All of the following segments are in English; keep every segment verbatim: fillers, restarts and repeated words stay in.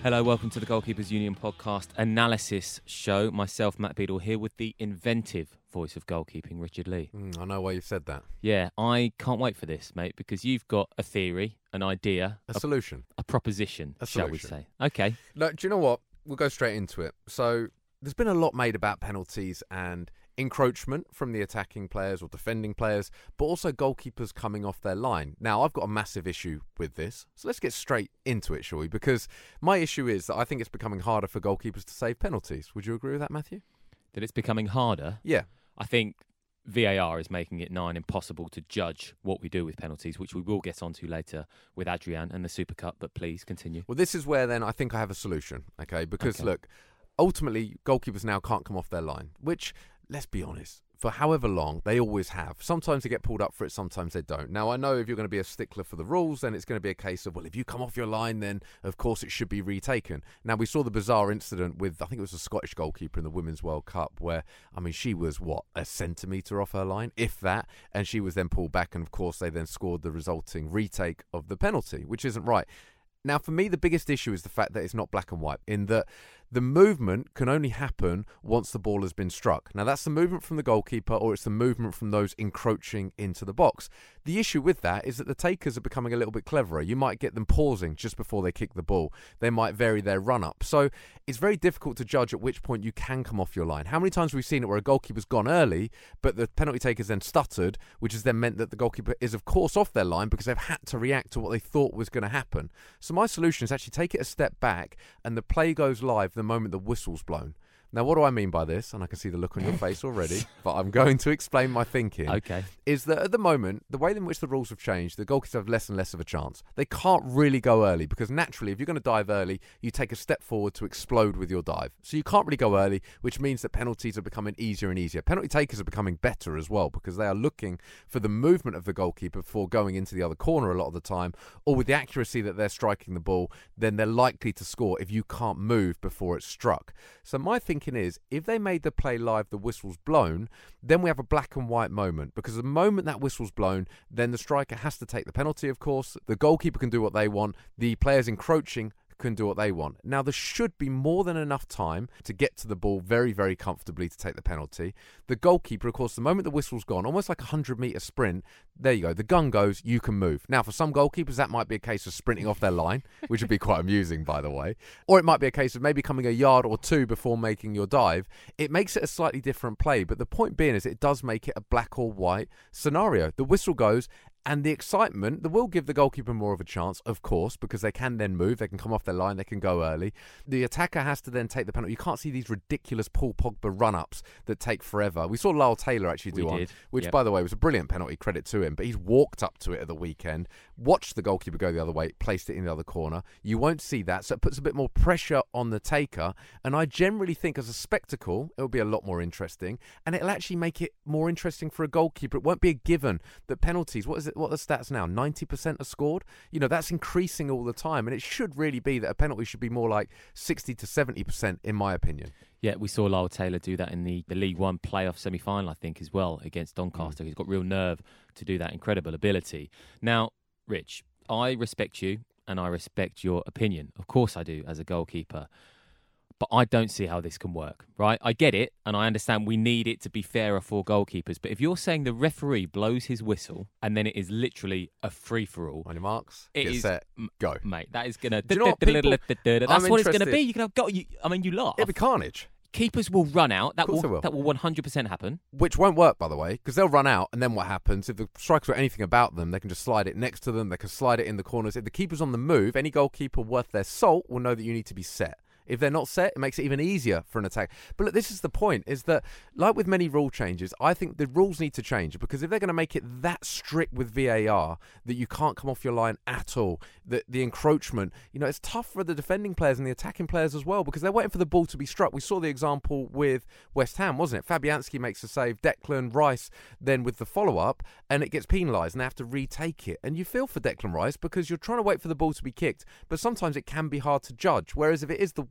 Hello, welcome to the Goalkeepers Union podcast analysis show. Myself, Matt Beadle, here with the inventive voice of goalkeeping, Richard Lee. Mm, I know why you've said that. Yeah, I can't wait for this, mate, because you've got a theory, an idea, a, a solution, a proposition, a shall solution. we say? Okay. No, do you know what? We'll go straight into it. So there's been a lot made about penalties and encroachment from the attacking players or defending players, but also goalkeepers coming off their line. Now, I've got a massive issue with this, so let's get straight into it, shall we? Because my issue is that I think it's becoming harder for goalkeepers to save penalties. Would you agree with that, Matthew? That it's becoming harder? Yeah. I think V A R is making it nigh impossible to judge what we do with penalties, which we will get onto later with Adrian and the Super Cup, but please continue. Well, this is where then I think I have a solution, okay? Because, okay. look, ultimately, goalkeepers now can't come off their line, which, let's be honest, for however long, they always have. Sometimes they get pulled up for it, sometimes they don't. Now, I know if you're going to be a stickler for the rules, then it's going to be a case of, well, if you come off your line, then, of course, it should be retaken. Now, we saw the bizarre incident with, I think it was a Scottish goalkeeper in the Women's World Cup, where, I mean, she was, what, a centimetre off her line, if that, and she was then pulled back, and, of course, they then scored the resulting retake of the penalty, which isn't right. Now, for me, the biggest issue is the fact that it's not black and white, in that the movement can only happen once the ball has been struck. Now, that's the movement from the goalkeeper or it's the movement from those encroaching into the box. The issue with that is that the takers are becoming a little bit cleverer. You might get them pausing just before they kick the ball. They might vary their run-up. So it's very difficult to judge at which point you can come off your line. How many times have we seen it where a goalkeeper's gone early, but the penalty taker's then stuttered, which has then meant that the goalkeeper is, of course, off their line because they've had to react to what they thought was going to happen. So my solution is actually take it a step back and the play goes live the moment the whistle's blown. Now, what do I mean by this? And I can see the look on your face already, but I'm going to explain my thinking. Okay. Is that at the moment, the way in which the rules have changed, the goalkeepers have less and less of a chance. They can't really go early because naturally, if you're going to dive early, you take a step forward to explode with your dive. So you can't really go early, which means that penalties are becoming easier and easier. Penalty takers are becoming better as well because they are looking for the movement of the goalkeeper before going into the other corner a lot of the time, or with the accuracy that they're striking the ball, then they're likely to score if you can't move before it's struck. So my thinking is, if they made the play live, the whistle's blown, then we have a black and white moment, because the moment that whistle's blown, then the striker has to take the penalty, of course. The goalkeeper can do what they want. The players encroaching can do what they want. Now, there should be more than enough time to get to the ball very, very comfortably to take the penalty. The goalkeeper, of course, the moment the whistle's gone, almost like a hundred-metre sprint, there you go. The gun goes, you can move. Now, for some goalkeepers, that might be a case of sprinting off their line, which would be quite amusing, by the way. Or it might be a case of maybe coming a yard or two before making your dive. It makes it a slightly different play, but the point being is it does make it a black or white scenario. The whistle goes, and the excitement, that will give the goalkeeper more of a chance, of course, because they can then move, they can come off their line, they can go early. The attacker has to then take the penalty. You can't see these ridiculous Paul Pogba run-ups that take forever. We saw Lyle Taylor actually do we one, did. which, yep. by the way, was a brilliant penalty, credit to him, but he's walked up to it at the weekend, watched the goalkeeper go the other way, placed it in the other corner. You won't see that, so it puts a bit more pressure on the taker, and I generally think as a spectacle, it'll be a lot more interesting, and it'll actually make it more interesting for a goalkeeper. It won't be a given that penalties, what is it, what are the stats now? ninety percent are scored. You know, that's increasing all the time, and it should really be that a penalty should be more like sixty to seventy percent, in my opinion. Yeah, we saw Lyle Taylor do that in the, the League One playoff semi-final, I think, as well, against Doncaster. Mm. He's got real nerve to do that, incredible ability. Now, Rich, I respect you, and I respect your opinion. Of course I do, as a goalkeeper. But I don't see how this can work, right? I get it, and I understand we need it to be fairer for goalkeepers. But if you're saying the referee blows his whistle and then it is literally a free-for-all. On your marks, it get is, set, go. Mate, that is going to... Do you know what people... That's what it's going to be. You can have, go, you, I mean, you laugh. It'll be carnage. Keepers will run out. That will, will that will one hundred percent happen. Which won't work, by the way, because they'll run out, and then what happens? If the strikers got anything about them, they can just slide it next to them. They can slide it in the corners. If the keeper's on the move, any goalkeeper worth their salt will know that you need to be set. If they're not set, it makes it even easier for an attack. But look, this is the point, is that, like with many rule changes, I think the rules need to change, because if they're going to make it that strict with V A R, that you can't come off your line at all, that the encroachment, you know, it's tough for the defending players and the attacking players as well, because they're waiting for the ball to be struck. We saw the example with West Ham, wasn't it? Fabianski makes a save, Declan Rice then with the follow-up, and it gets penalised, and they have to retake it. And you feel for Declan Rice, because you're trying to wait for the ball to be kicked, but sometimes it can be hard to judge, whereas if it is the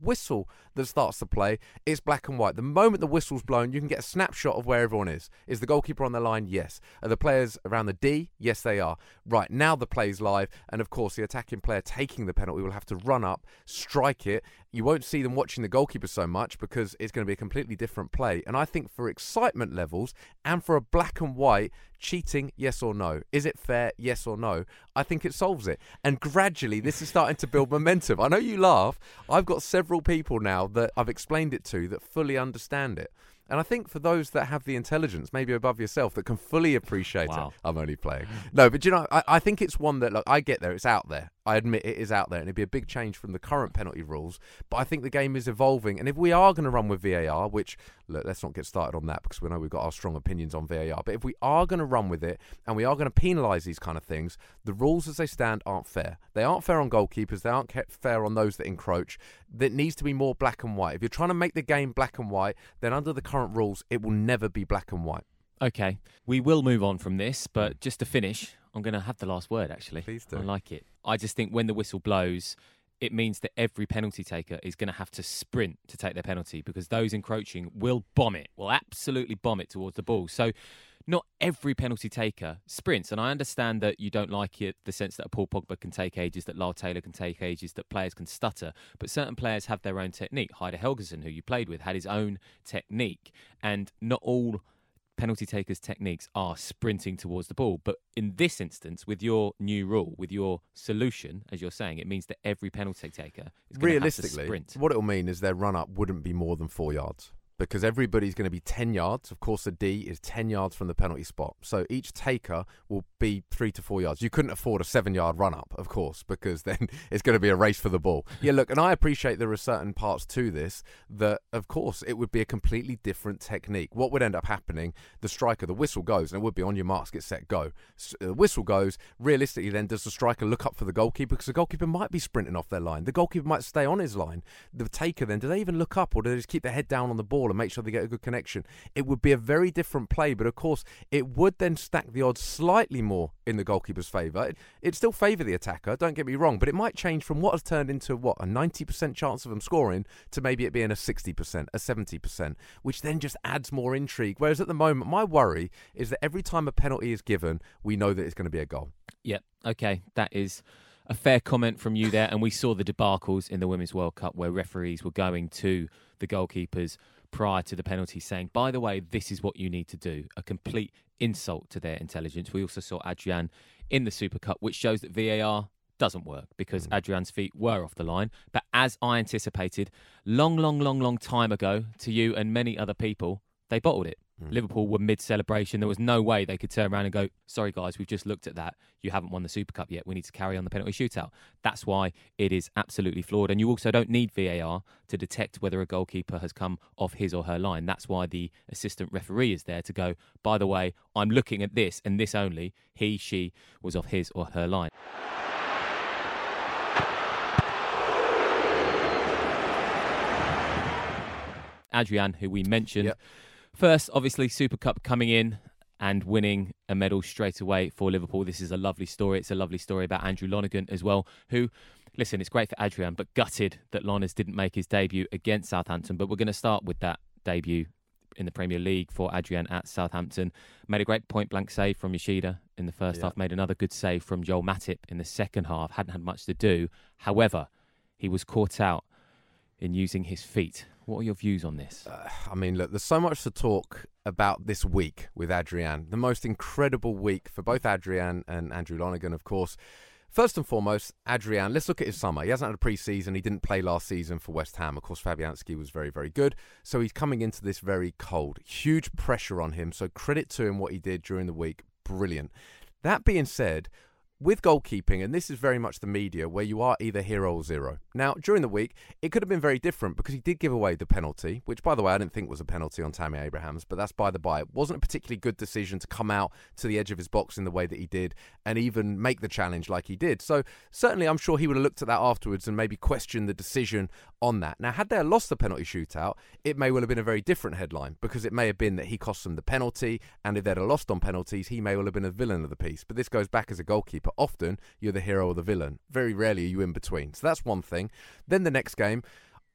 whistle that starts to play, it's black and white. The moment the whistle's blown, you can get a snapshot of where everyone is. Is the goalkeeper on the line? Yes. Are the players around the D? Yes, they are. Right, now the play's live, and of course the attacking player taking the penalty will have to run up, strike it. You won't see them watching the goalkeeper so much because it's going to be a completely different play. And I think for excitement levels and for a black and white, cheating, yes or no? Is it fair, yes or no? I think it solves it. And gradually, this is starting to build momentum. I know you laugh. I've got several people now that I've explained it to that fully understand it. And I think for those that have the intelligence, maybe above yourself, that can fully appreciate wow. it. I'm only playing. No, but you know, I, I think it's one that, look, I get there. It's out there. I admit it is out there, and it'd be a big change from the current penalty rules. But I think the game is evolving. And if we are going to run with V A R, which, look, let's not get started on that because we know we've got our strong opinions on V A R. But if we are going to run with it and we are going to penalise these kind of things, the rules as they stand aren't fair. They aren't fair on goalkeepers. They aren't fair on those that encroach. There needs to be more black and white. If you're trying to make the game black and white, then under the current rules, it will never be black and white. Okay, we will move on from this, but just to finish, I'm going to have the last word, actually. Please do. I like it. I just think when the whistle blows, it means that every penalty taker is going to have to sprint to take their penalty because those encroaching will bomb it, will absolutely bomb it towards the ball. So not every penalty taker sprints. And I understand that you don't like it, the sense that a Paul Pogba can take ages, that Lyle Taylor can take ages, that players can stutter. But certain players have their own technique. Heider Helguson, who you played with, had his own technique. And not all penalty takers' techniques are sprinting towards the ball. But in this instance, with your new rule, with your solution, as you're saying, it means that every penalty taker is going to have to sprint. What it will mean is their run-up wouldn't be more than four yards. Because everybody's going to be ten yards. Of course, the D is ten yards from the penalty spot. So each taker will be three to four yards. You couldn't afford a seven-yard run-up, of course, because then it's going to be a race for the ball. Yeah, look, and I appreciate there are certain parts to this that, of course, it would be a completely different technique. What would end up happening, the striker, the whistle goes, and it would be on your marks, get set, go. The whistle goes, realistically then, does the striker look up for the goalkeeper? Because the goalkeeper might be sprinting off their line. The goalkeeper might stay on his line. The taker then, do they even look up or do they just keep their head down on the ball and make sure they get a good connection? It would be a very different play, but of course it would then stack the odds slightly more in the goalkeeper's favour. It, it'd still favour the attacker, don't get me wrong, but it might change from what has turned into what a ninety percent chance of them scoring to maybe it being a sixty percent, a seventy percent, which then just adds more intrigue. Whereas at the moment, my worry is that every time a penalty is given, we know that it's going to be a goal. Yep, okay, that is a fair comment from you there. And we saw the debacles in the Women's World Cup where referees were going to the goalkeepers prior to the penalty saying, by the way, this is what you need to do. A complete insult to their intelligence. We also saw Adrian in the Super Cup, which shows that V A R doesn't work because mm. Adrian's feet were off the line. But as I anticipated, long, long, long, long time ago, to you and many other people, they bottled it. Mm. Liverpool were mid-celebration. There was no way they could turn around and go, sorry guys, we've just looked at that. You haven't won the Super Cup yet. We need to carry on the penalty shootout. That's why it is absolutely flawed. And you also don't need V A R to detect whether a goalkeeper has come off his or her line. That's why the assistant referee is there to go, by the way, I'm looking at this and this only. He, she was off his or her line. Adrian, who we mentioned. Yep. First, obviously, Super Cup coming in and winning a medal straight away for Liverpool. This is a lovely story. It's a lovely story about Andrew Lonergan as well, who, listen, it's great for Adrian, but gutted that Loners didn't make his debut against Southampton. But we're going to start with that debut in the Premier League for Adrian at Southampton. Made a great point-blank save from Yoshida in the first yeah. half. Made another good save from Joel Matip in the second half. Hadn't had much to do. However, he was caught out in using his feet. What are your views on this? Uh, I mean, look, there's so much to talk about this week with Adrian. The most incredible week for both Adrian and Andrew Lonergan, of course. First and foremost, Adrian, let's look at his summer. He hasn't had a pre-season. He didn't play last season for West Ham. Of course, Fabianski was very, very good. So he's coming into this very cold. Huge pressure on him. So credit to him what he did during the week. Brilliant. That being said, with goalkeeping, and this is very much the media, where you are either hero or zero. Now, during the week, it could have been very different because he did give away the penalty, which, by the way, I didn't think was a penalty on Tammy Abrahams, but that's by the by. It wasn't a particularly good decision to come out to the edge of his box in the way that he did and even make the challenge like he did. So, certainly, I'm sure he would have looked at that afterwards and maybe questioned the decision on that. Now, had they lost the penalty shootout, it may well have been a very different headline because it may have been that he cost them the penalty, and if they'd have lost on penalties, he may well have been a villain of the piece. But this goes back as a goalkeeper. Often, you're the hero or the villain. Very rarely are you in between. So that's one thing. Then the next game,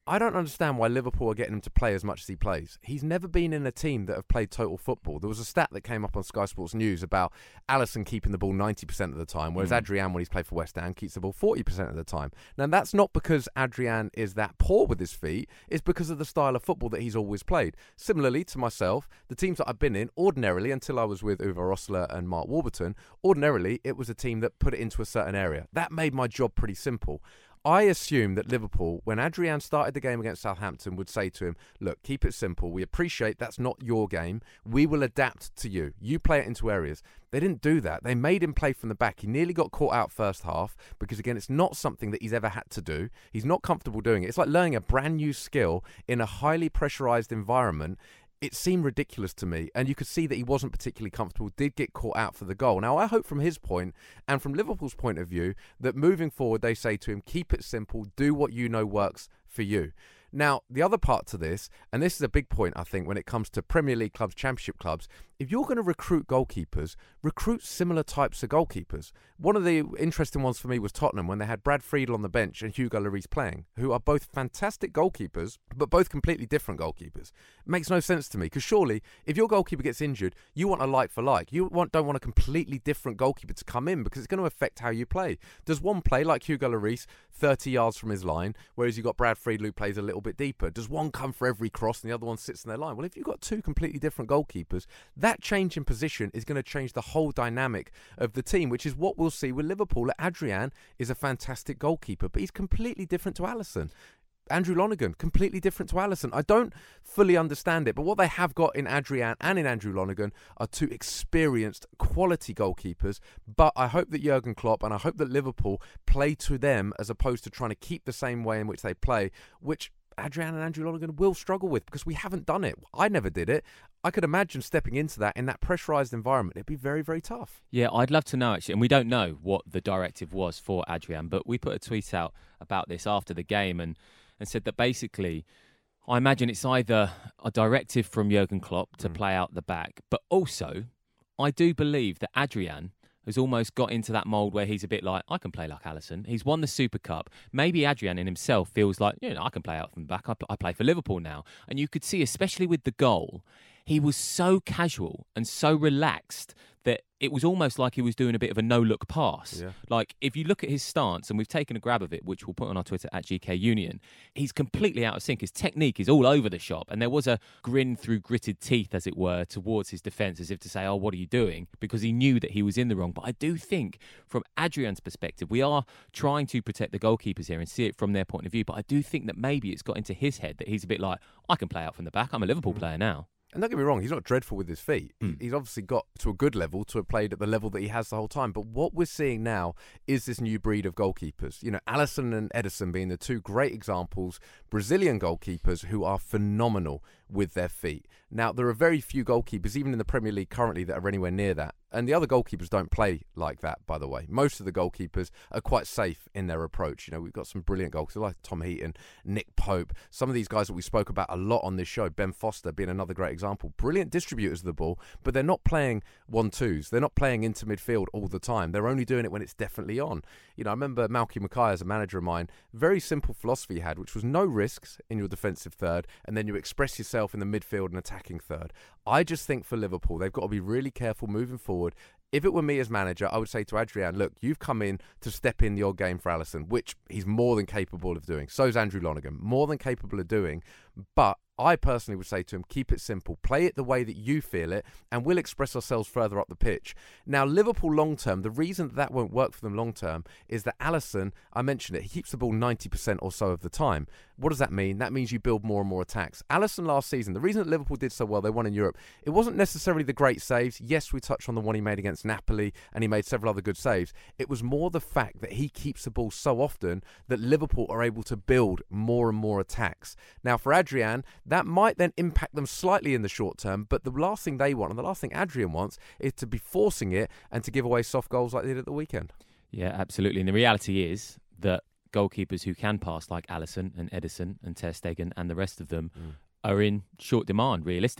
I don't understand why Liverpool are getting him to play as much as he plays. He's never been in a team that have played total football. There was a stat that came up on Sky Sports News about Alisson keeping the ball ninety percent of the time, whereas mm. Adrian, when he's played for West Ham, keeps the ball forty percent of the time. Now, that's not because Adrian is that poor with his feet. It's because of the style of football that he's always played. Similarly to myself, the teams that I've been in, ordinarily, until I was with Uwe Rosler and Mark Warburton, ordinarily, it was a team that put it into a certain area. That made my job pretty simple. I assume that Liverpool, when Adrian started the game against Southampton, would say to him, look, keep it simple. We appreciate that's not your game. We will adapt to you. You play it into areas. They didn't do that. They made him play from the back. He nearly got caught out first half because, again, it's not something that he's ever had to do. He's not comfortable doing it. It's like learning a brand new skill in a highly pressurised environment. It seemed ridiculous to me, and you could see that he wasn't particularly comfortable, did get caught out for the goal. Now, I hope from his point, and from Liverpool's point of view, that moving forward, they say to him, keep it simple, do what you know works for you. Now, the other part to this, and this is a big point, I think, when it comes to Premier League clubs, Championship clubs, if you're going to recruit goalkeepers, recruit similar types of goalkeepers. One of the interesting ones for me was Tottenham, when they had Brad Friedel on the bench and Hugo Lloris playing, who are both fantastic goalkeepers, but both completely different goalkeepers. It makes no sense to me, because surely, if your goalkeeper gets injured, you want a like for like. You want, don't want a completely different goalkeeper to come in, because it's going to affect how you play. Does one play like Hugo Lloris, thirty yards from his line, whereas you've got Brad Friedel who plays a little bit deeper? Does one come for every cross and the other one sits in their line? Well, if you've got two completely different goalkeepers, that change in position is going to change the whole dynamic of the team, which is what we'll see with Liverpool. Adrian is a fantastic goalkeeper, but he's completely different to Alisson. Andrew Lonergan, completely different to Alisson. I don't fully understand it, but what they have got in Adrian and in Andrew Lonergan are two experienced, quality goalkeepers. But I hope that Jurgen Klopp and I hope that Liverpool play to them as opposed to trying to keep the same way in which they play, which Adrian and Andrew Lonergan will struggle with, because we haven't done it. I never did it. I could imagine stepping into that in that pressurised environment. It'd be very, very tough. Yeah, I'd love to know, actually. And we don't know what the directive was for Adrian, but we put a tweet out about this after the game and, and said that basically, I imagine it's either a directive from Jurgen Klopp to mm. play out the back, but also I do believe that Adrian has almost got into that mould where he's a bit like, I can play like Alisson. He's won the Super Cup. Maybe Adrian in himself feels like, you know, I can play out from the back. I, I play for Liverpool now. And you could see, especially with the goal, he was so casual and so relaxed that it was almost like he was doing a bit of a no-look pass. Yeah. Like, if you look at his stance, and we've taken a grab of it, which we'll put on our Twitter at G K Union, he's completely out of sync. His technique is all over the shop. And there was a grin through gritted teeth, as it were, towards his defence, as if to say, oh, what are you doing? Because he knew that he was in the wrong. But I do think, from Adrian's perspective, we are trying to protect the goalkeepers here and see it from their point of view. But I do think that maybe it's got into his head that he's a bit like, I can play out from the back. I'm a Liverpool mm. player now. And don't get me wrong, he's not dreadful with his feet. Mm. He's obviously got to a good level to have played at the level that he has the whole time. But what we're seeing now is this new breed of goalkeepers. You know, Alisson and Ederson being the two great examples, Brazilian goalkeepers who are phenomenal with their feet. Now, there are very few goalkeepers, even in the Premier League currently, that are anywhere near that. And the other goalkeepers don't play like that, by the way. Most of the goalkeepers are quite safe in their approach. You know, we've got some brilliant goalkeepers like Tom Heaton, Nick Pope, some of these guys that we spoke about a lot on this show, Ben Foster being another great example. Brilliant distributors of the ball, but they're not playing one-twos. They're not playing into midfield all the time. They're only doing it when it's definitely on. You know, I remember Malky Mackay, as a manager of mine, very simple philosophy he had, which was no risks in your defensive third, and then you express yourself in the midfield and attacking third. I just think for Liverpool, they've got to be really careful moving forward. If it were me as manager, I would say to Adrian, look, you've come in to step in your game for Alisson, which he's more than capable of doing. So's Andrew Lonergan, more than capable of doing. But I personally would say to him, keep it simple. Play it the way that you feel it, and we'll express ourselves further up the pitch. Now, Liverpool long-term, the reason that, that won't work for them long-term is that Alisson, I mentioned it, he keeps the ball ninety percent or so of the time. What does that mean? That means you build more and more attacks. Alisson last season, the reason that Liverpool did so well, they won in Europe, it wasn't necessarily the great saves. Yes, we touched on the one he made against Napoli, and he made several other good saves. It was more the fact that he keeps the ball so often that Liverpool are able to build more and more attacks. Now, for Adrian, that might then impact them slightly in the short term, but the last thing they want, and the last thing Adrian wants, is to be forcing it and to give away soft goals like they did at the weekend. Yeah, absolutely. And the reality is that goalkeepers who can pass, like Alisson and Ederson and Ter Stegen and the rest of them, mm. are in short demand, realistically.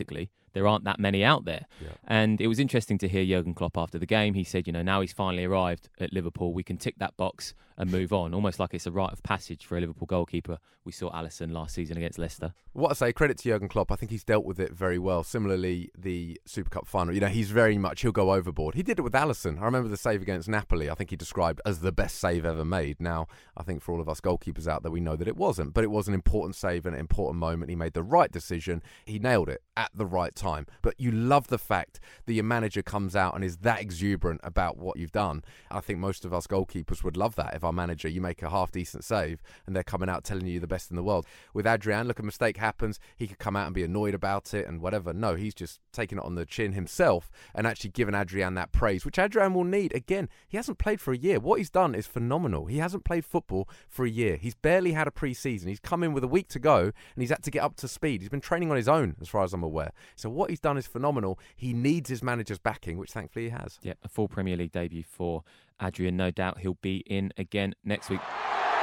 there aren't that many out there. Yeah. And it was interesting to hear Jurgen Klopp after the game. He said, you know, now he's finally arrived at Liverpool, we can tick that box and move on, almost like it's a rite of passage for a Liverpool goalkeeper. We saw Alisson last season against Leicester. What I say, credit to Jurgen Klopp. I think he's dealt with it very well. Similarly, the Super Cup final, you know, he's very much, he'll go overboard. He did it with Alisson. I remember the save against Napoli, I think he described as the best save ever made. Now, I think for all of us goalkeepers out there, we know that it wasn't, but it was an important save and an important moment. He made the right decision. He nailed it at the right time. But you love the fact that your manager comes out and is that exuberant about what you've done. I think most of us goalkeepers would love that if our manager, you make a half-decent save and they're coming out telling you the best in the world. With Adrian, look, a mistake happens, he could come out and be annoyed about it and whatever. No, he's just taking it on the chin himself and actually giving Adrian that praise, which Adrian will need. Again, he hasn't played for a year. What he's done is phenomenal. He hasn't played football for a year. He's barely had a pre-season. He's come in with a week to go and he's had to get up to speed. He's been training on his own, as far as I'm aware. So what he's done is phenomenal. He needs his manager's backing, which thankfully he has. Yeah, a full Premier League debut for Adrian. No doubt he'll be in again next week.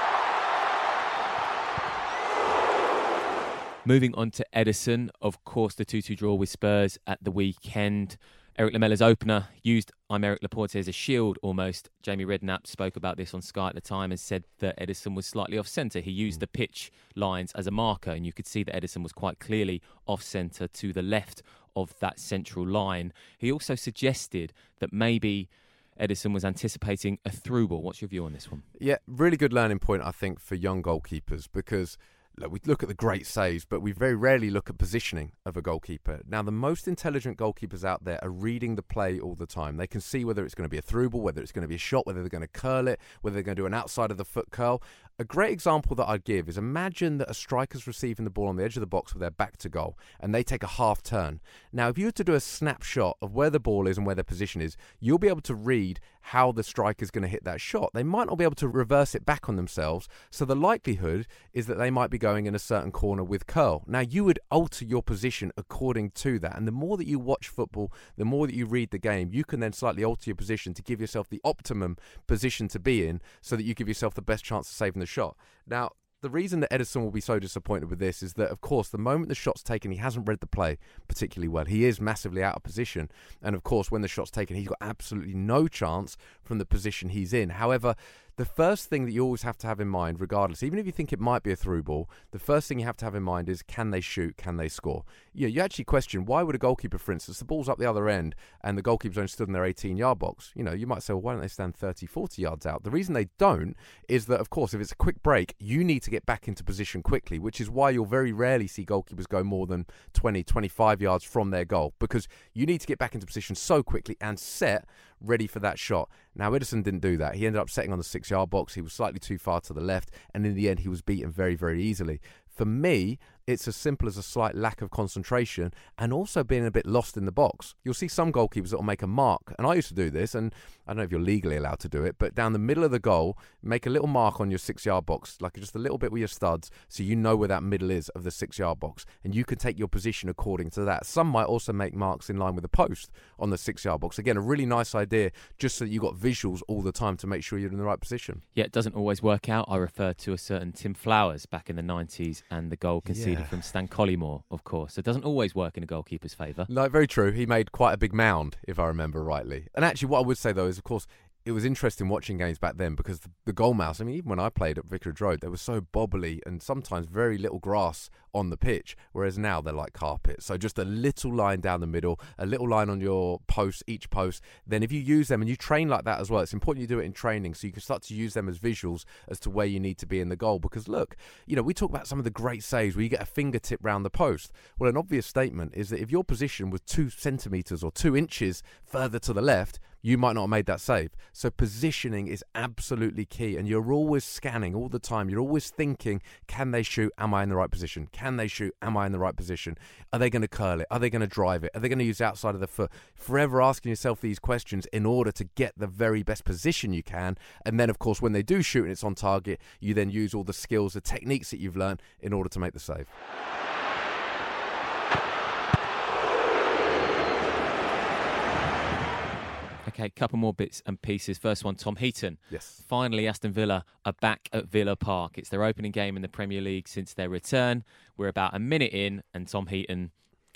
Moving on to Ederson, of course, the two two draw with Spurs at the weekend. Eric Lamella's opener used Aymeric Laporte as a shield almost. Jamie Redknapp spoke about this on Sky at the time and said that Ederson was slightly off-centre. He used the pitch lines as a marker, and you could see that Ederson was quite clearly off-centre to the left of that central line. He also suggested that maybe Ederson was anticipating a through ball. What's your view on this one? Yeah, really good learning point, I think, for young goalkeepers, because look, we look at the great saves, but we very rarely look at positioning of a goalkeeper. Now, the most intelligent goalkeepers out there are reading the play all the time. They can see whether it's going to be a through ball, whether it's going to be a shot, whether they're going to curl it, whether they're going to do an outside of the foot curl. A great example that I'd give is imagine that a striker's receiving the ball on the edge of the box with their back to goal and they take a half turn. Now, if you were to do a snapshot of where the ball is and where their position is, you'll be able to read how the striker's going to hit that shot. They might not be able to reverse it back on themselves, so the likelihood is that they might be going in a certain corner with curl. Now, you would alter your position according to that, and the more that you watch football, the more that you read the game, you can then slightly alter your position to give yourself the optimum position to be in so that you give yourself the best chance of saving the shot. Now, the reason that Ederson will be so disappointed with this is that, of course, the moment the shot's taken, he hasn't read the play particularly well. He is massively out of position. And, of course, when the shot's taken, he's got absolutely no chance from the position he's in. However, the first thing that you always have to have in mind, regardless, even if you think it might be a through ball, the first thing you have to have in mind is, can they shoot? Can they score? You know, you actually question, why would a goalkeeper, for instance, the ball's up the other end and the goalkeeper's only stood in their eighteen-yard box? You know, you might say, well, why don't they stand thirty, forty yards out? The reason they don't is that, of course, if it's a quick break, you need to get back into position quickly, which is why you'll very rarely see goalkeepers go more than twenty, twenty-five yards from their goal, because you need to get back into position so quickly and set ready for that shot. Now, Ederson didn't do that. He ended up setting on the six-yard box. He was slightly too far to the left, and in the end, he was beaten very, very easily. For me, it's as simple as a slight lack of concentration and also being a bit lost in the box. You'll see some goalkeepers that will make a mark, and I used to do this, and I don't know if you're legally allowed to do it, but down the middle of the goal, make a little mark on your six-yard box, like just a little bit with your studs, so you know where that middle is of the six-yard box, and you can take your position according to that. Some might also make marks in line with the post on the six-yard box. Again, a really nice idea, just so that you've got visuals all the time to make sure you're in the right position. Yeah, it doesn't always work out. I refer to a certain Tim Flowers back in the nineties and the goal conceded Yeah. from Stan Collymore, of course. So it doesn't always work in a goalkeeper's favour. No, very true. He made quite a big mound, if I remember rightly. And actually, what I would say, though, is, of course, it was interesting watching games back then because the, the goal mouse, I mean, even when I played at Vicarage Road, they were so bobbly and sometimes very little grass on the pitch, whereas now they're like carpet. So just a little line down the middle, a little line on your post, each post. Then if you use them and you train like that as well, it's important you do it in training so you can start to use them as visuals as to where you need to be in the goal. Because look, you know, we talk about some of the great saves where you get a fingertip round the post. Well, an obvious statement is that if your position was two centimetres or two inches further to the left, you might not have made that save. So positioning is absolutely key, and you're always scanning all the time. You're always thinking, can they shoot? Am I in the right position? Can they shoot? Am I in the right position? Are they going to curl it? Are they going to drive it? Are they going to use the outside of the foot? Forever asking yourself these questions in order to get the very best position you can. And then, of course, when they do shoot and it's on target, you then use all the skills, the techniques that you've learned in order to make the save. Okay, couple more bits and pieces. First one, Tom Heaton. Yes. Finally, Aston Villa are back at Villa Park. It's their opening game in the Premier League since their return. We're about a minute in, and Tom Heaton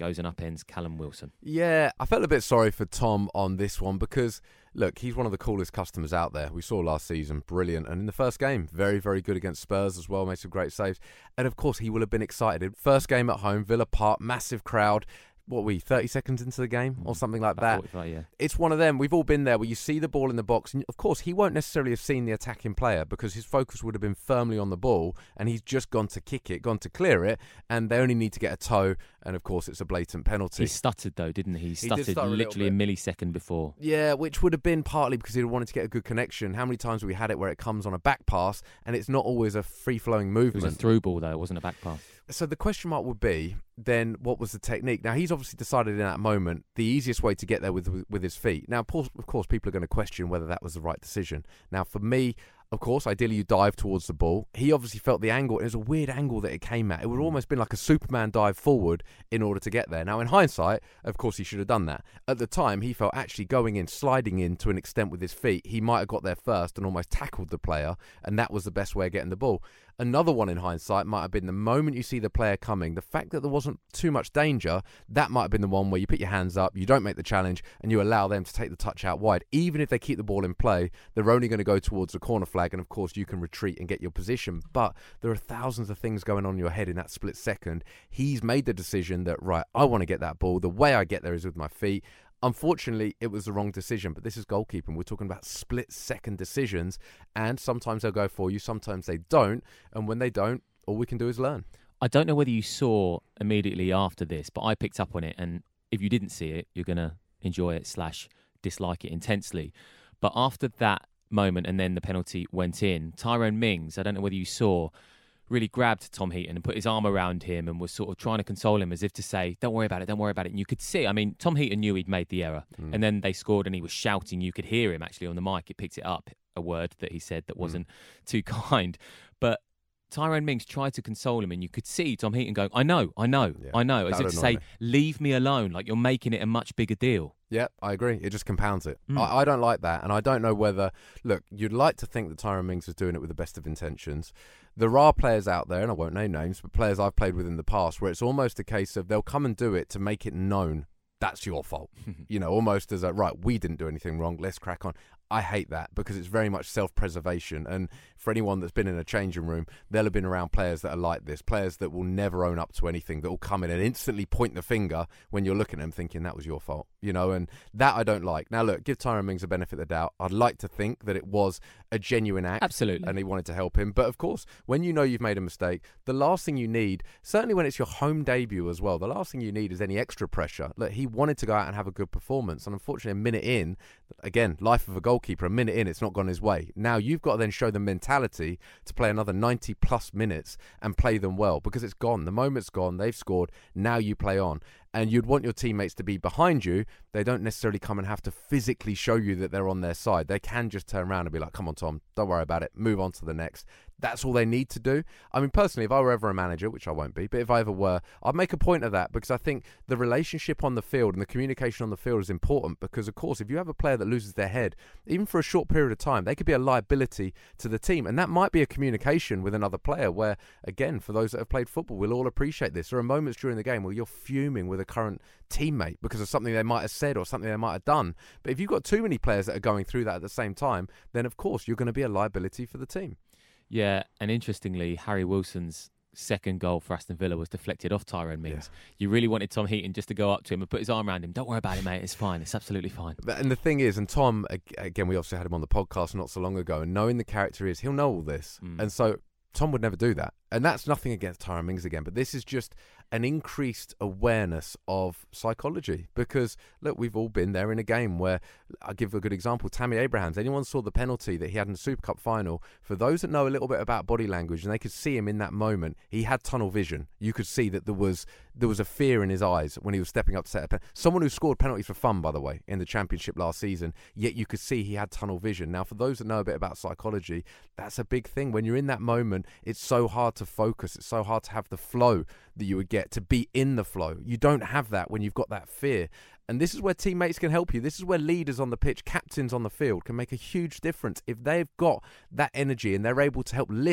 goes and upends Callum Wilson. Yeah, I felt a bit sorry for Tom on this one because, look, he's one of the coolest customers out there. We saw last season, brilliant. And in the first game, very, very good against Spurs as well, made some great saves. And of course, he will have been excited. First game at home, Villa Park, massive crowd. What were we, thirty seconds into the game or something like that? Yeah. It's one of them. We've all been there where you see the ball in the box. And of course, he won't necessarily have seen the attacking player because his focus would have been firmly on the ball and he's just gone to kick it, gone to clear it, and they only need to get a toe. And of course, it's a blatant penalty. He stuttered though, didn't he? He stuttered he stutter literally a, a millisecond before. Yeah, which would have been partly because he wanted to get a good connection. How many times have we had it where it comes on a back pass and it's not always a free-flowing movement? It was a through ball though, it wasn't a back pass. So the question mark would be, then what was the technique? Now, he's obviously decided in that moment the easiest way to get there with with, with his feet. Now, of course, of course, people are going to question whether that was the right decision. Now, for me, of course, ideally you dive towards the ball. He obviously felt the angle. It was a weird angle that it came at. It would have almost been like a Superman dive forward in order to get there. Now, in hindsight, of course, he should have done that. At the time, he felt actually going in, sliding in to an extent with his feet, he might have got there first and almost tackled the player, and that was the best way of getting the ball. Another one in hindsight might have been the moment you see the player coming, the fact that there wasn't too much danger, that might have been the one where you put your hands up, you don't make the challenge, and you allow them to take the touch out wide. Even if they keep the ball in play, they're only going to go towards the corner flag, and of course you can retreat and get your position. But there are thousands of things going on in your head in that split second. He's made the decision that, right, I want to get that ball. The way I get there is with my feet. Unfortunately, it was the wrong decision, but this is goalkeeping. We're talking about split-second decisions, and sometimes they'll go for you, sometimes they don't, and when they don't, all we can do is learn. I don't know whether you saw immediately after this, but I picked up on it, and if you didn't see it, you're going to enjoy it slash dislike it intensely. But after that moment and then the penalty went in, Tyrone Mings, I don't know whether you saw, really grabbed Tom Heaton and put his arm around him and was sort of trying to console him as if to say, don't worry about it, don't worry about it. And you could see, I mean, Tom Heaton knew he'd made the error. Mm. And then they scored and he was shouting. You could hear him actually on the mic. It picked it up, a word that he said that wasn't mm. too kind. But Tyrone Mings tried to console him and you could see Tom Heaton going, I know, I know, yeah, I know. As if to say, me. leave me alone, like you're making it a much bigger deal. Yeah, I agree. It just compounds it. Mm. I, I don't like that. And I don't know whether, look, you'd like to think that Tyrone Mings was doing it with the best of intentions. There are players out there, and I won't name names, but players I've played with in the past where it's almost a case of they'll come and do it to make it known that's your fault. You know, almost as a, right, we didn't do anything wrong, let's crack on. I hate that because it's very much self-preservation. And for anyone that's been in a changing room, they'll have been around players that are like this, players that will never own up to anything, that will come in and instantly point the finger when you're looking at them thinking that was your fault, you know, and that I don't like. Now, look, give Tyrone Mings a benefit of the doubt. I'd like to think that it was a genuine act. Absolutely. And he wanted to help him. But of course, when you know you've made a mistake, the last thing you need, certainly when it's your home debut as well, the last thing you need is any extra pressure. Look, he wanted to go out and have a good performance. And unfortunately, a minute in, again, life of a goalkeeper, a minute in, it's not gone his way. Now you've got to then show the mentality to play another ninety plus minutes and play them well because it's gone. The moment's gone. They've scored. Now you play on. And you'd want your teammates to be behind you. They don't necessarily come and have to physically show you that they're on their side. They can just turn around and be like, come on, Tom, don't worry about it. Move on to the next. That's all they need to do. I mean, personally, if I were ever a manager, which I won't be, but if I ever were, I'd make a point of that because I think the relationship on the field and the communication on the field is important because, of course, if you have a player that loses their head, even for a short period of time, they could be a liability to the team. And that might be a communication with another player where, again, for those that have played football, we'll all appreciate this. There are moments during the game where you're fuming with a current teammate because of something they might have said or something they might have done. But if you've got too many players that are going through that at the same time, then, of course, you're going to be a liability for the team. Yeah, and interestingly, Harry Wilson's second goal for Aston Villa was deflected off Tyrone Mings. Yeah. You really wanted Tom Heaton just to go up to him and put his arm around him. Don't worry about it, mate. It's fine. It's absolutely fine. And the thing is, and Tom, again, we obviously had him on the podcast not so long ago, and knowing the character is, he'll know all this. Mm. And so Tom would never do that. And that's nothing against Tyrone Mings again, but this is just an increased awareness of psychology because, look, we've all been there in a game where, I'll give a good example, Tammy Abrahams, anyone saw the penalty that he had in the Super Cup final, for those that know a little bit about body language and they could see him in that moment, he had tunnel vision. You could see that there was there was a fear in his eyes when he was stepping up to set a penalty. Someone who scored penalties for fun, by the way, in the Championship last season, yet you could see he had tunnel vision. Now, for those that know a bit about psychology, that's a big thing. When you're in that moment, it's so hard to focus. It's so hard to have the flow that you would get, to be in the flow. You don't have that when you've got that fear. And this is where teammates can help you. This is where leaders on the pitch, captains on the field can make a huge difference. If they've got that energy and they're able to help lift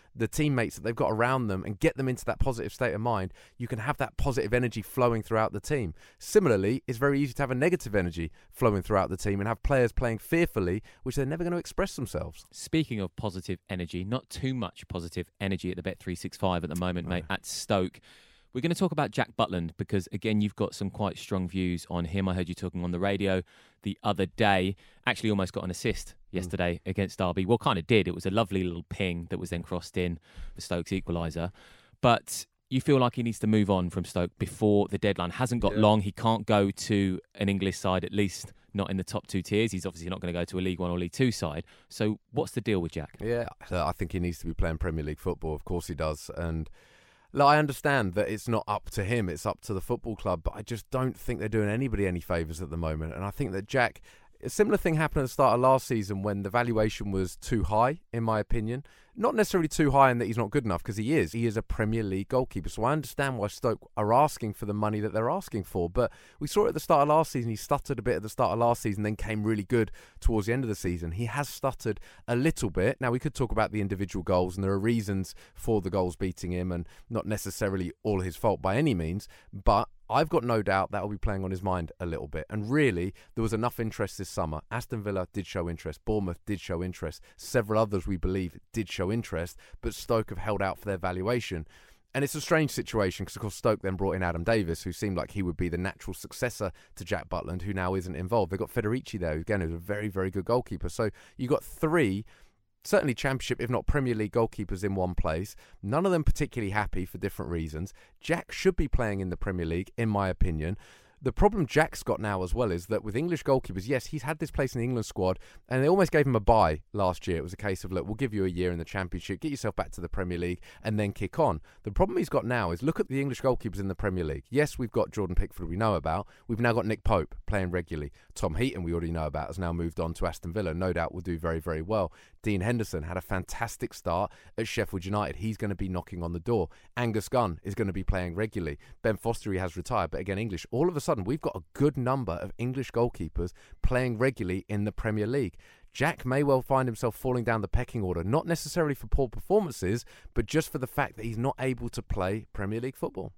the teammates that they've got around them and get them into that positive state of mind, you can have that positive energy flowing throughout the team. Similarly, it's very easy to have a negative energy flowing throughout the team and have players playing fearfully, which they're never going to express themselves. Speaking of positive energy, not too much positive energy at the Bet three sixty-five at the moment, mate, at Stoke. We're going to talk about Jack Butland because, again, you've got some quite strong views on him. I heard you talking on the radio the other day. Actually almost got an assist yesterday mm. against Derby. Well, kind of did. It was a lovely little ping that was then crossed in for Stoke's equaliser. But you feel like he needs to move on from Stoke before the deadline. Hasn't got yeah. long. He can't go to an English side, at least not in the top two tiers. He's obviously not going to go to a League One or League Two side. So what's the deal with Jack? Yeah, I think he needs to be playing Premier League football. Of course he does. And look, I understand that it's not up to him, it's up to the football club, but I just don't think they're doing anybody any favours at the moment. And I think that Jack, a similar thing happened at the start of last season when the valuation was too high, in my opinion. Not necessarily too high in that he's not good enough, because he is. He is a Premier League goalkeeper. So I understand why Stoke are asking for the money that they're asking for. But we saw it at the start of last season. He stuttered a bit at the start of last season, then came really good towards the end of the season. He has stuttered a little bit. Now, we could talk about the individual goals, and there are reasons for the goals beating him, and not necessarily all his fault by any means. But I've got no doubt that will be playing on his mind a little bit. And really, there was enough interest this summer. Aston Villa did show interest. Bournemouth did show interest. Several others, we believe, did show interest. But Stoke have held out for their valuation. And it's a strange situation because, of course, Stoke then brought in Adam Davis, who seemed like he would be the natural successor to Jack Butland, who now isn't involved. They've got Federici there, who, again, is a very, very good goalkeeper. So you've got three certainly Championship, if not Premier League goalkeepers in one place. None of them particularly happy for different reasons. Jack should be playing in the Premier League, in my opinion. The problem Jack's got now as well is that with English goalkeepers, yes, he's had this place in the England squad, and they almost gave him a bye last year. It was a case of, look, we'll give you a year in the Championship, get yourself back to the Premier League, and then kick on. The problem he's got now is look at the English goalkeepers in the Premier League. Yes, we've got Jordan Pickford we know about. We've now got Nick Pope playing regularly. Tom Heaton, we already know about, has now moved on to Aston Villa. No doubt will do very, very well. Dean Henderson had a fantastic start at Sheffield United. He's going to be knocking on the door. Angus Gunn is going to be playing regularly. Ben Foster, he has retired, but again, English. All of a sudden, we've got a good number of English goalkeepers playing regularly in the Premier League. Jack may well find himself falling down the pecking order, not necessarily for poor performances, but just for the fact that he's not able to play Premier League football.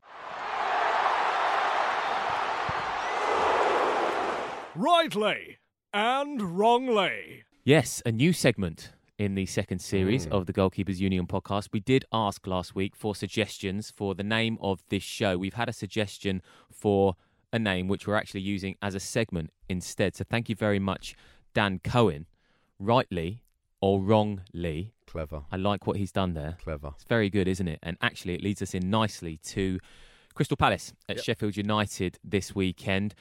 Rightly and wrongly. Yes, a new segment in the second series mm. of the Goalkeepers Union podcast. We did ask last week for suggestions for the name of this show. We've had a suggestion for a name which we're actually using as a segment instead. So thank you very much, Dan Cohen. Rightly or wrongly. Clever. I like what he's done there. Clever. It's very good, isn't it? And actually it leads us in nicely to Crystal Palace at yep. Sheffield United this weekend.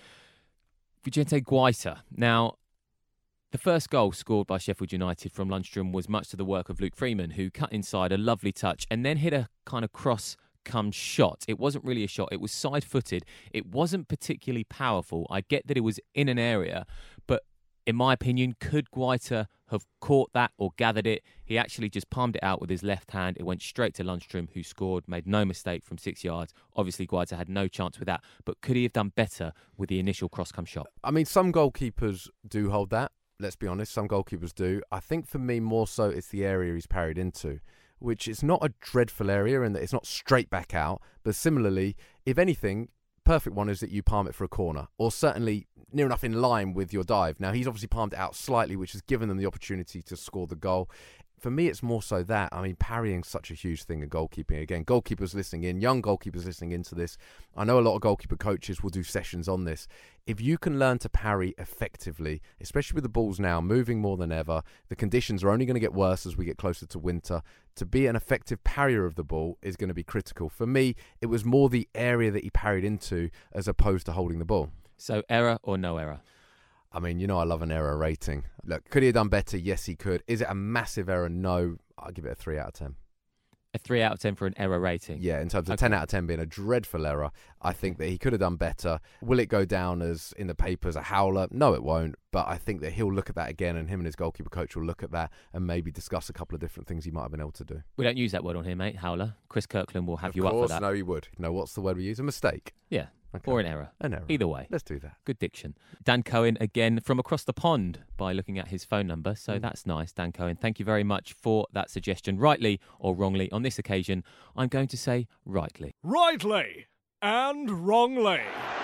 Vicente Guaita. Now, the first goal scored by Sheffield United from Lundstram was much to the work of Luke Freeman, who cut inside, a lovely touch, and then hit a kind of cross-come shot. It wasn't really a shot. It was side-footed. It wasn't particularly powerful. I get that it was in an area, but in my opinion, could Guaita have caught that or gathered it? He actually just palmed it out with his left hand. It went straight to Lundstram, who scored, made no mistake from six yards. Obviously, Guaita had no chance with that, but could he have done better with the initial cross-come shot? I mean, some goalkeepers do hold that. Let's be honest, some goalkeepers do. I think for me, more so, it's the area he's parried into, which is not a dreadful area in that it's not straight back out. But similarly, if anything, perfect one is that you palm it for a corner, or certainly near enough in line with your dive. Now, he's obviously palmed it out slightly, which has given them the opportunity to score the goal. For me, it's more so that. I mean, parrying's such a huge thing in goalkeeping. Again, goalkeepers listening in, young goalkeepers listening into this. I know a lot of goalkeeper coaches will do sessions on this. If you can learn to parry effectively, especially with the balls now moving more than ever, the conditions are only going to get worse as we get closer to winter. To be an effective parrier of the ball is going to be critical. For me, it was more the area that he parried into as opposed to holding the ball. So, error or no error? I mean, you know I love an error rating. Look, could he have done better? Yes, he could. Is it a massive error? No. I'll give it a three out of ten. A three out of ten for an error rating? Yeah, in terms of okay. ten out of ten being a dreadful error, I think that he could have done better. Will it go down as, in the papers, a howler? No, it won't. But I think that he'll look at that again, and him and his goalkeeper coach will look at that and maybe discuss a couple of different things he might have been able to do. We don't use that word on here, mate, howler. Chris Kirkland will have of you course, up for that. No, he would. No, what's the word we use? A mistake. Yeah. Okay. or an error. An error. Either way. Let's do that. Good diction. Dan Cohen, again, from across the pond by looking at his phone number. So Mm. that's nice, Dan Cohen. Thank you very much for that suggestion. Rightly or wrongly, on this occasion, I'm going to say rightly. Rightly and wrongly.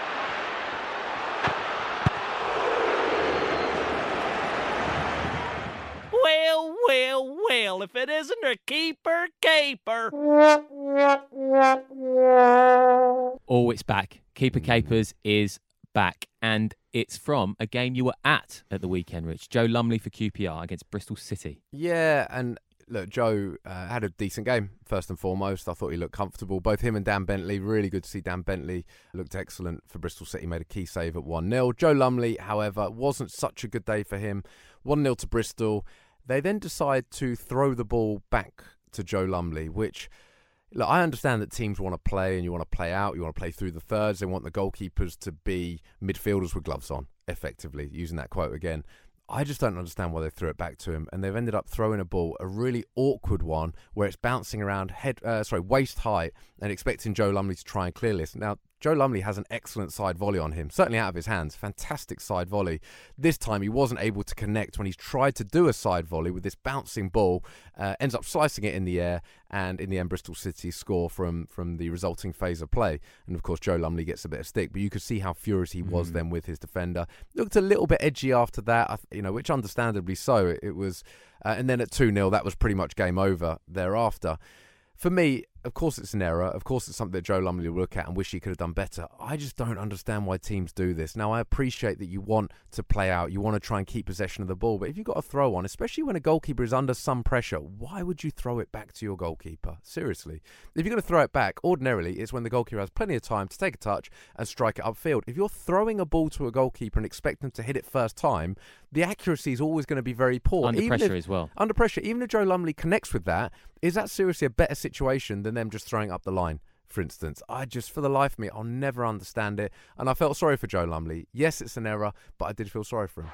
Well, well, well, if it isn't a keeper caper. Oh, it's back. Keeper Capers is back. And it's from a game you were at at the weekend, Rich. Joe Lumley for Q P R against Bristol City. Yeah, and look, Joe uh, had a decent game, first and foremost. I thought he looked comfortable. Both him and Dan Bentley, really good to see Dan Bentley. Looked excellent for Bristol City, made a key save at one nil. Joe Lumley, however, wasn't such a good day for him. one nil to Bristol. They then decide to throw the ball back to Joe Lumley, which, look, I understand that teams want to play and you want to play out, you want to play through the thirds, they want the goalkeepers to be midfielders with gloves on, effectively, using that quote again. I just don't understand why they threw it back to him, and they've ended up throwing a ball, a really awkward one, where it's bouncing around head, uh, sorry, waist height, and expecting Joe Lumley to try and clear this. Now, Joe Lumley has an excellent side volley on him, certainly out of his hands, fantastic side volley. This time he wasn't able to connect when he's tried to do a side volley with this bouncing ball, uh, ends up slicing it in the air, and in the end Bristol City score from, from the resulting phase of play. And of course Joe Lumley gets a bit of stick, but you could see how furious he was mm. then with his defender. Looked a little bit edgy after that, you know, which understandably so. It, it was, uh, and then at two nil that was pretty much game over thereafter. For me, of course it's an error. Of course it's something that Joe Lumley will look at and wish he could have done better. I just don't understand why teams do this. Now, I appreciate that you want to play out. You want to try and keep possession of the ball. But if you've got a throw on, especially when a goalkeeper is under some pressure, why would you throw it back to your goalkeeper? Seriously. If you're going to throw it back, ordinarily it's when the goalkeeper has plenty of time to take a touch and strike it upfield. If you're throwing a ball to a goalkeeper and expect them to hit it first time, the accuracy is always going to be very poor. Under even pressure if, as well. Under pressure. Even if Joe Lumley connects with that, is that seriously a better situation than them just throwing up the line, for instance? I just, for the life of me, I'll never understand it. And I felt sorry for Joe Lumley. Yes, it's an error, but I did feel sorry for him.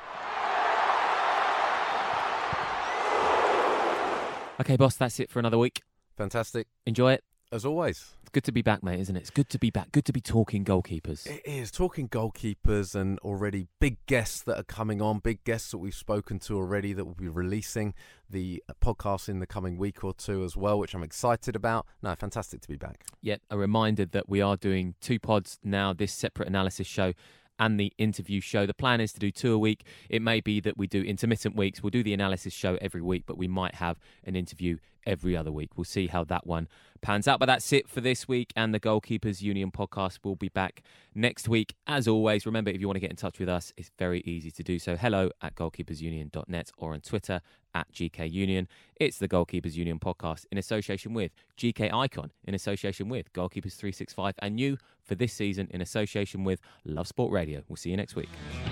Okay, boss, that's it for another week. Fantastic. Enjoy it. As always. It's good to be back, mate, isn't it? It's good to be back. Good to be talking goalkeepers. It is. Talking goalkeepers and already big guests that are coming on, big guests that we've spoken to already that will be releasing the podcast in the coming week or two as well, which I'm excited about. No, fantastic to be back. Yet a reminder that we are doing two pods now, this separate analysis show and the interview show. The plan is to do two a week. It may be that we do intermittent weeks. We'll do the analysis show every week, but we might have an interview every other week. We'll see how that one pans out. But that's it for this week, and the Goalkeepers Union podcast will be back next week. As always, remember, if you want to get in touch with us, it's very easy to do so. Hello at goalkeepers union dot net or on Twitter at G K Union. It's the Goalkeepers Union podcast in association with G K Icon, in association with Goalkeepers three sixty-five, and you for this season in association with Love Sport Radio. We'll see you next week.